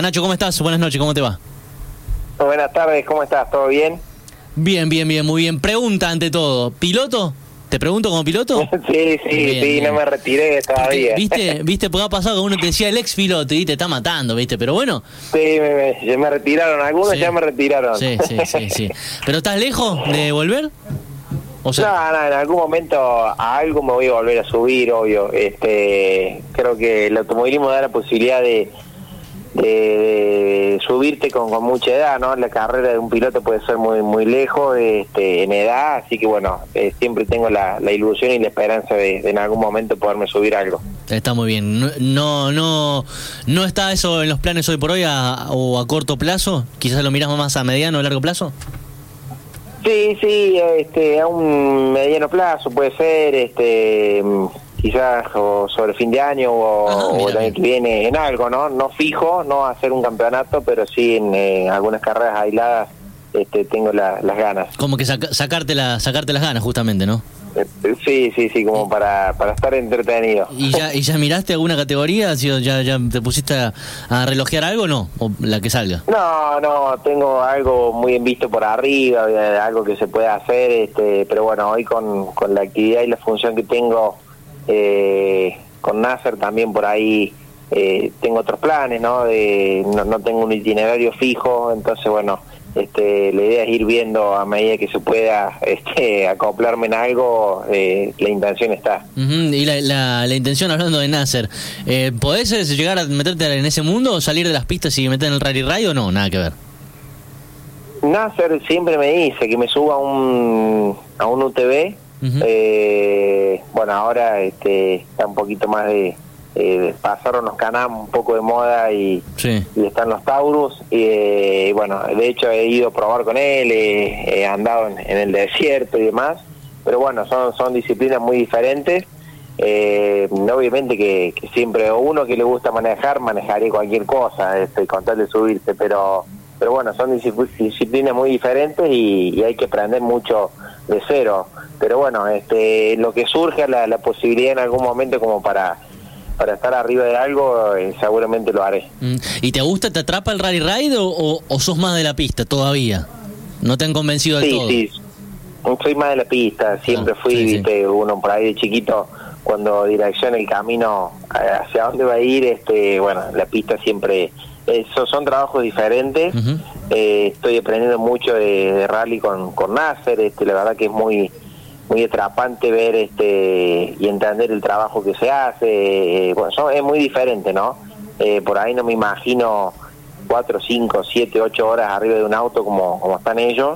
Nacho, ¿cómo estás? Buenas noches, ¿cómo te va? Buenas tardes, ¿cómo estás? ¿Todo bien? Bien, muy bien. Pregunta ante todo, ¿piloto? ¿Te pregunto como piloto? Sí, no me retiré todavía. ¿Viste? Porque ha pasado que uno te decía el ex piloto y te está matando, ¿viste? Pero bueno. Sí, me retiraron, algunos ya me retiraron. Sí. ¿Pero estás lejos de volver? O sea, No, en algún momento a algo me voy a volver a subir, obvio. Creo que el automovilismo da la posibilidad de subirte con mucha edad, ¿no? La carrera de un piloto puede ser muy lejos en edad, así que bueno, siempre tengo la ilusión y la esperanza de en algún momento poderme subir algo. Está muy bien. No está eso en los planes hoy por hoy o a corto plazo. Quizás lo miramos más a mediano o largo plazo. Sí, a un mediano plazo puede ser, quizás o sobre fin de año o el año que viene en algo, no fijo, no hacer un campeonato, pero sí en algunas carreras aisladas tengo las ganas. Como que sacarte las ganas, justamente, ¿no? Sí, como para estar entretenido. ¿Y ya miraste alguna categoría? ¿Ya te pusiste a relojear algo o no? ¿O la que salga? No, tengo algo muy bien visto por arriba, algo que se puede hacer, pero bueno, hoy con la actividad y la función que tengo con Nasser también por ahí tengo otros planes, ¿no? No tengo un itinerario fijo, entonces bueno, la idea es ir viendo a medida que se pueda acoplarme en algo, la intención está. Y la intención, hablando de Nasser, ¿podés llegar a meterte en ese mundo o salir de las pistas y meter en el Rally Ride o no? Nada que ver. Nasser siempre me dice que me suba a un UTV. Bueno, ahora está un poquito más de pasaron los Can-Am un poco de moda y están los Taurus, y bueno, de hecho he ido a probar con él, he andado en el desierto y demás, pero bueno, son disciplinas muy diferentes. Obviamente que siempre uno que le gusta manejaría cualquier cosa, con tal de subirse, pero bueno, son disciplinas muy diferentes y hay que aprender mucho de cero, pero bueno, lo que surja la posibilidad en algún momento como para estar arriba de algo, seguramente lo haré. ¿Y te gusta, te atrapa el Rally Ride o sos más de la pista todavía? ¿No te han convencido del todo? Sí, soy más de la pista, siempre fui, viste, uno por ahí de chiquito, cuando direcciona el camino hacia dónde va a ir, bueno, la pista siempre, son trabajos diferentes. Estoy aprendiendo mucho de rally con Nasser, la verdad que es muy atrapante ver y entender el trabajo que se hace. Bueno, es muy diferente, ¿no? Por ahí no me imagino 4, 5, 7, 8 horas arriba de un auto como están ellos.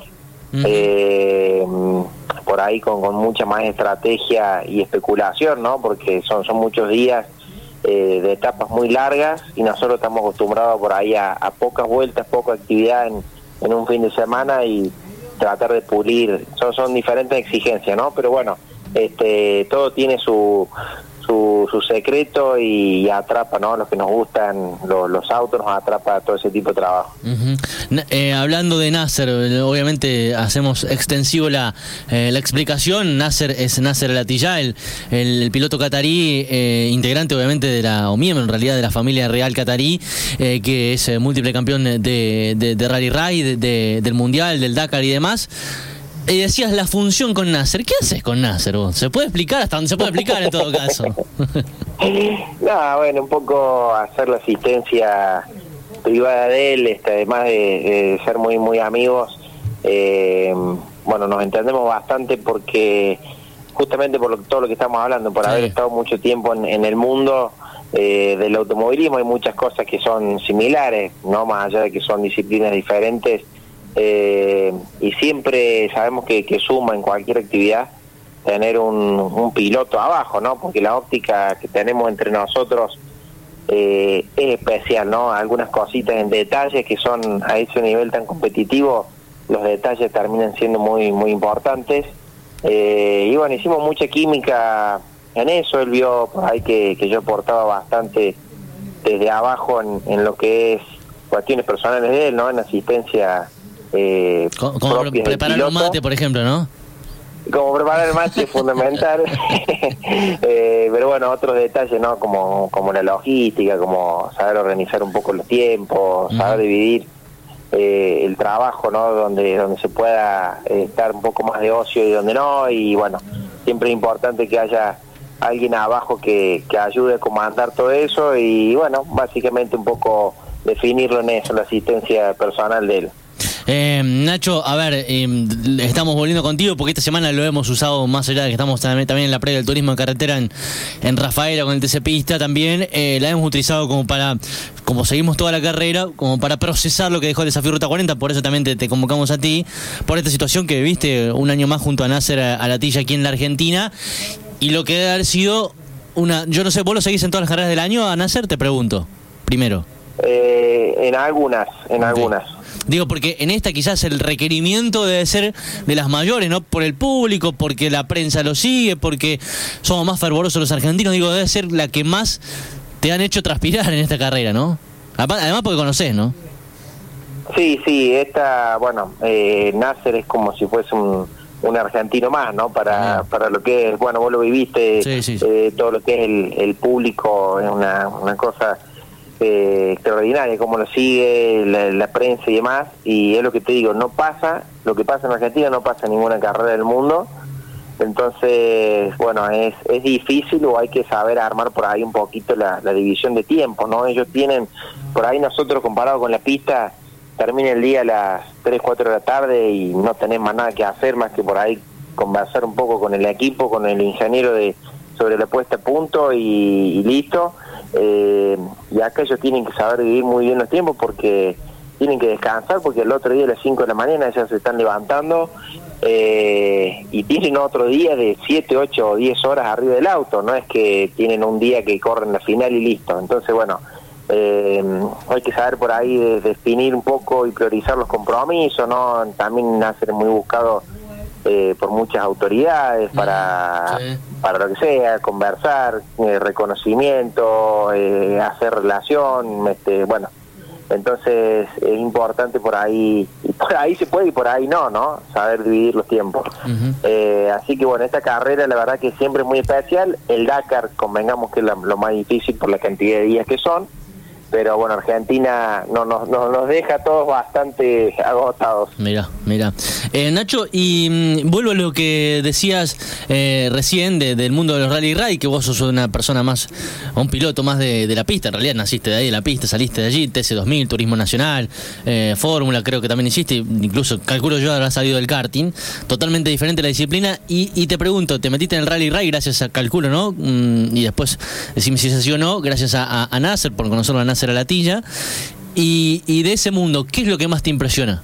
Por ahí con mucha más estrategia y especulación, ¿no? Porque son muchos días de etapas muy largas y nosotros estamos acostumbrados por ahí a pocas vueltas, poca actividad en un fin de semana y tratar de pulir, son diferentes exigencias, ¿no? Pero bueno, todo tiene su secreto y atrapa, ¿no? Los que nos gustan los autos, nos atrapa todo ese tipo de trabajo. Hablando de Nasser, obviamente hacemos extensivo la explicación. Nasser es Nasser El Attiyah, el piloto catarí, integrante obviamente o miembro en realidad de la familia real catarí, que es múltiple campeón de Rally Ride, del Mundial, del Dakar y demás. Y decías la función con Nasser. ¿Qué haces con Nasser vos? ¿Se puede explicar? Hasta donde se puede explicar en todo caso. Bueno, un poco hacer la asistencia privada de él, además de ser muy amigos. Bueno, nos entendemos bastante porque justamente por todo lo que estamos hablando, por haber estado mucho tiempo en el mundo del automovilismo, hay muchas cosas que son similares, no más allá de que son disciplinas diferentes. Y siempre sabemos que suma en cualquier actividad tener un piloto abajo, ¿no? Porque la óptica que tenemos entre nosotros es especial, ¿no? Algunas cositas en detalles que son a ese nivel tan competitivo, los detalles terminan siendo muy importantes. Y bueno, hicimos mucha química en eso. Él vio por ahí que yo aportaba bastante desde abajo en lo que es cuestiones personales de él, ¿no? En asistencia como preparar un mate, por ejemplo, ¿no? como preparar el match es fundamental. Pero bueno, otros detalles, ¿no? Como la logística, como saber organizar un poco los tiempos, saber dividir el trabajo, ¿no? Donde se pueda estar un poco más de ocio y donde no. Y bueno, siempre es importante que haya alguien abajo que ayude a comandar todo eso. Y bueno, básicamente un poco definirlo en eso, la asistencia personal de él. Nacho, a ver, estamos volviendo contigo porque esta semana lo hemos usado más allá de que estamos también en la previa del turismo de carretera en Rafaela con el TC Pista también, la hemos utilizado como seguimos toda la carrera, como para procesar lo que dejó el desafío Ruta 40, por eso también te convocamos a ti, por esta situación que viviste un año más junto a Nasser Al-Attiyah aquí en la Argentina, y lo que debe haber sido yo no sé, ¿vos lo seguís en todas las carreras del año a Nasser? Te pregunto, primero. En algunas. Digo, porque en esta quizás el requerimiento debe ser de las mayores, ¿no? Por el público, porque la prensa lo sigue, porque somos más fervorosos los argentinos. Digo, debe ser la que más te han hecho transpirar en esta carrera, ¿no? Además porque conocés, ¿no? Sí, bueno, Nasser es como si fuese un argentino más, ¿no? Para lo que es, bueno, vos lo viviste, sí. Todo lo que es el público es una cosa extraordinaria, como lo sigue la prensa y demás, y es lo que te digo, lo que pasa en Argentina no pasa en ninguna carrera del mundo. Entonces, bueno, es difícil, o hay que saber armar por ahí un poquito la división de tiempo, ¿no? Ellos tienen, por ahí nosotros comparado con la pista, termina el día a las 3, 4 de la tarde y no tenemos más nada que hacer más que por ahí conversar un poco con el equipo, con el ingeniero sobre la puesta a punto y listo. Y acá ellos tienen que saber vivir muy bien los tiempos porque tienen que descansar, porque el otro día a las 5 de la mañana ya se están levantando y tienen otro día de 7, 8 o 10 horas arriba del auto, no es que tienen un día que corren la final y listo. Entonces, bueno, hay que saber por ahí definir un poco y priorizar los compromisos, ¿no? También Nasser muy buscado por muchas autoridades para lo que sea, conversar, reconocimiento, hacer relación, bueno, entonces es importante por ahí se puede y por ahí no, saber dividir los tiempos. Así que bueno, esta carrera la verdad que siempre es muy especial. El Dakar, convengamos que es lo más difícil por la cantidad de días que son, pero bueno, Argentina nos deja todos bastante agotados. Mira. Nacho, y vuelvo a lo que decías recién del mundo de los rally ride, que vos sos una persona más, un piloto más de la pista. En realidad naciste de ahí, de la pista, saliste de allí, TC2000, Turismo Nacional, Fórmula creo que también hiciste, incluso calculo yo habrás salido del karting, totalmente diferente la disciplina, y te pregunto, te metiste en el rally ride gracias a, calculo, ¿no? Y después decime si es así o no, gracias a Nasser, por conocerlo a Nasser Al-Attiyah, y de ese mundo, ¿qué es lo que más te impresiona?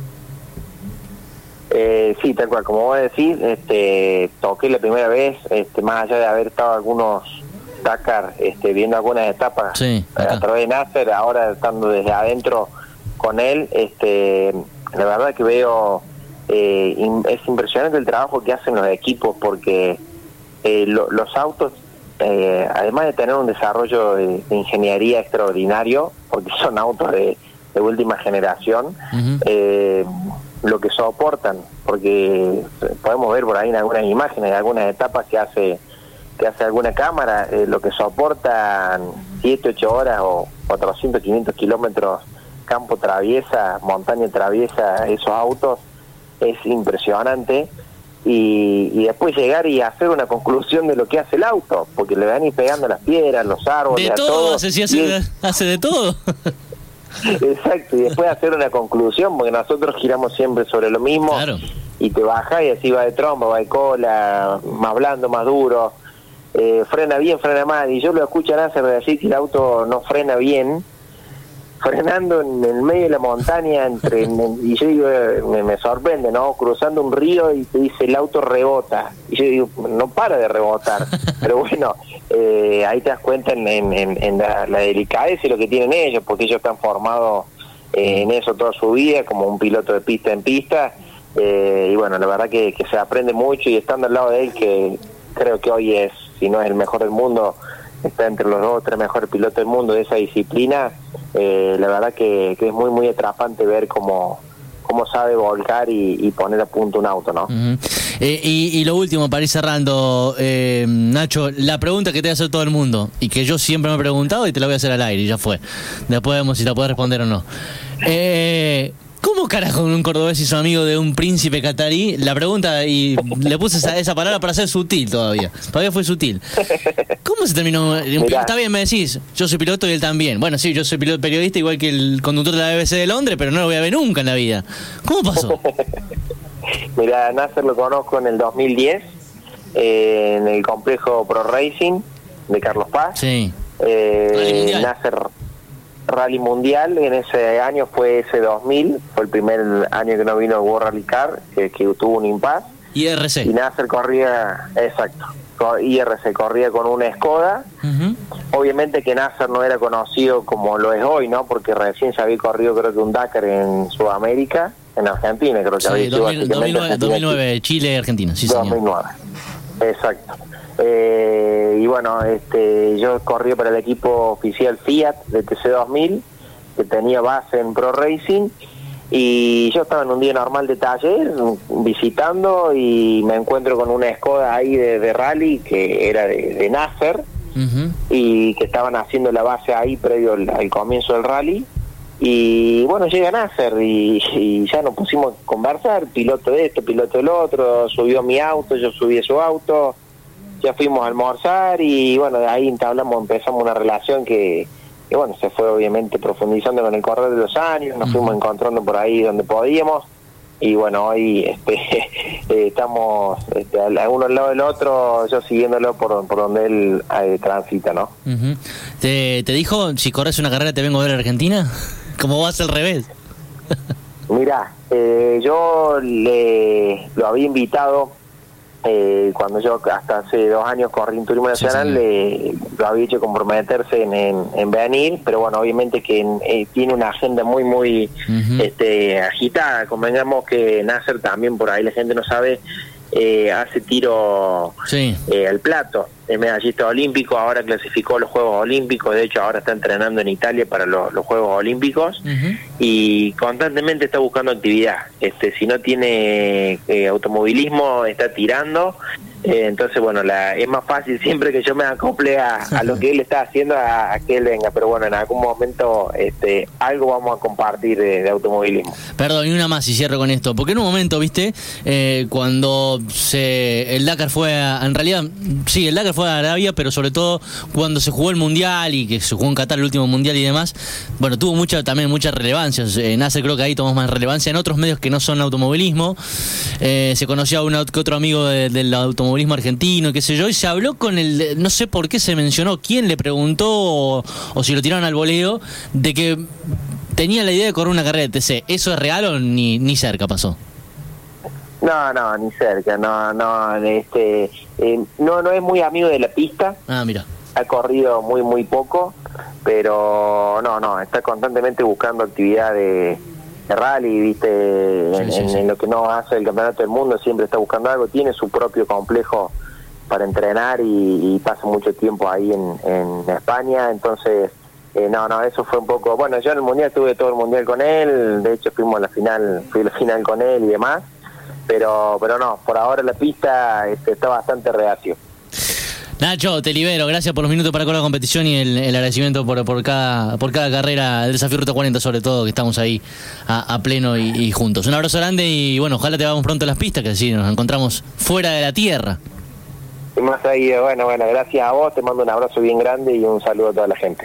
Sí, tal cual, como vos decís, toqué la primera vez, más allá de haber estado algunos Dakar, viendo algunas etapas a través de Nasser, ahora estando desde adentro con él, la verdad que veo, es impresionante el trabajo que hacen los equipos, porque los autos, además de tener un desarrollo de ingeniería extraordinario, porque son autos de última generación, lo que soportan, porque podemos ver por ahí en algunas imágenes de algunas etapas que hace alguna cámara, lo que soportan 7, 8 horas o 400, 500 kilómetros campo traviesa, montaña traviesa, esos autos, es impresionante. Y después llegar y hacer una conclusión de lo que hace el auto, porque le van a ir pegando las piedras, los árboles, de todo, hace de todo. Exacto, y después hacer una conclusión, porque nosotros giramos siempre sobre lo mismo, claro. Y te baja y así va de tromba, va de cola, más blando, más duro, frena bien, frena mal, y yo lo escucho a Nasser decir que el auto no frena bien, frenando en el medio de la montaña, y yo digo, me sorprende, ¿no? Cruzando un río y te dice el auto rebota, y yo digo, no para de rebotar, pero bueno, ahí te das cuenta en la delicadeza y lo que tienen ellos, porque ellos están formados en eso toda su vida, como un piloto de pista en pista, y bueno, la verdad que se aprende mucho, y estando al lado de él, que creo que hoy es, si no es el mejor del mundo, está entre los 2 o 3 mejores pilotos del mundo de esa disciplina, la verdad que es muy muy atrapante ver cómo sabe volcar y poner a punto un auto, ¿no? Y lo último, para ir cerrando, Nacho, la pregunta que te hace todo el mundo, y que yo siempre me he preguntado, y te la voy a hacer al aire, y ya fue. Después vemos si la podés responder o no. ¿Cómo carajo un cordobés hizo amigo de un príncipe catarí? La pregunta, y le puse esa palabra para ser sutil todavía. Todavía fue sutil. ¿Cómo se terminó? Mirá. Está bien, me decís, yo soy piloto y él también. Bueno, sí, yo soy piloto periodista igual que el conductor de la BBC de Londres, pero no lo voy a ver nunca en la vida. ¿Cómo pasó? Mira, Nasser lo conozco en el 2010, en el complejo Pro Racing de Carlos Paz. Sí. Nasser Rally Mundial, en ese año fue ese 2000, fue el primer año que no vino el World Rally Car, que tuvo un impasse. IRC. Y Nasser corría, exacto, IRC corría con una Skoda. Obviamente que Nasser no era conocido como lo es hoy, ¿no? Porque recién se había corrido creo que un Dakar en Sudamérica, en Argentina, creo que había sido 2009, Chile, Argentina, sí, 2009, señor. Exacto. Y bueno, yo corrí para el equipo oficial Fiat de TC2000, que tenía base en Pro Racing, y yo estaba en un día normal de taller, visitando, y me encuentro con una Skoda ahí de rally, que era de Nasser, y que estaban haciendo la base ahí previo al comienzo del rally. Y bueno, llega Nasser y ya nos pusimos a conversar, piloto de esto, piloto del otro, subió mi auto, yo subí su auto, ya fuimos a almorzar, y bueno, de ahí empezamos una relación que bueno, se fue obviamente profundizando con el correr de los años, nos fuimos encontrando por ahí donde podíamos, y bueno, hoy estamos uno al lado del otro, yo siguiéndolo por donde él transita, ¿no? ¿Te dijo, si corres una carrera te vengo a ver a Argentina? ¿Cómo vas al revés? Mirá, yo lo había invitado cuando yo hasta hace 2 años corrí en Turismo Nacional, lo había hecho comprometerse en venir, pero bueno, obviamente que tiene una agenda muy agitada. Convengamos que Nasser también, por ahí la gente no sabe, hace tiro al plato, es medallista olímpico, ahora clasificó los Juegos Olímpicos, de hecho ahora está entrenando en Italia para los Juegos Olímpicos, y constantemente está buscando actividad. Si no tiene automovilismo, está tirando. Entonces bueno, es más fácil siempre que yo me acople a lo que él está haciendo a que él venga, pero bueno, en algún momento algo vamos a compartir de automovilismo. Perdón, y una más y cierro con esto, porque en un momento, viste, cuando el Dakar fue en realidad, sí, el Dakar fue a Arabia, pero sobre todo cuando se jugó el Mundial y que se jugó en Qatar el último Mundial y demás, bueno, tuvo también mucha relevancia. Nasser creo que ahí tomó más relevancia en otros medios que no son automovilismo. Se conocía a que otro amigo del automovilismo argentino, qué sé yo, y se habló con no sé por qué se mencionó, quién le preguntó o si lo tiraron al voleo, de que tenía la idea de correr una carrera de TC. ¿Eso es real o ni cerca pasó? No, ni cerca, no es muy amigo de la pista. Ah, mira. Ha corrido muy poco, pero no, está constantemente buscando actividad de rally, viste, en lo que no hace el campeonato del mundo, siempre está buscando algo, tiene su propio complejo para entrenar y pasa mucho tiempo ahí en España, entonces eso fue un poco, bueno, yo en el Mundial tuve todo el Mundial con él, de hecho fui a la final con él y demás, pero no, por ahora la pista está bastante reacio. Nacho, te libero, gracias por los minutos para con la competición y el agradecimiento por cada carrera del Desafío Ruta 40, sobre todo, que estamos ahí a pleno y juntos. Un abrazo grande y bueno, ojalá te vamos pronto a las pistas, que así nos encontramos fuera de la tierra. Y más ahí, bueno, gracias a vos, te mando un abrazo bien grande y un saludo a toda la gente.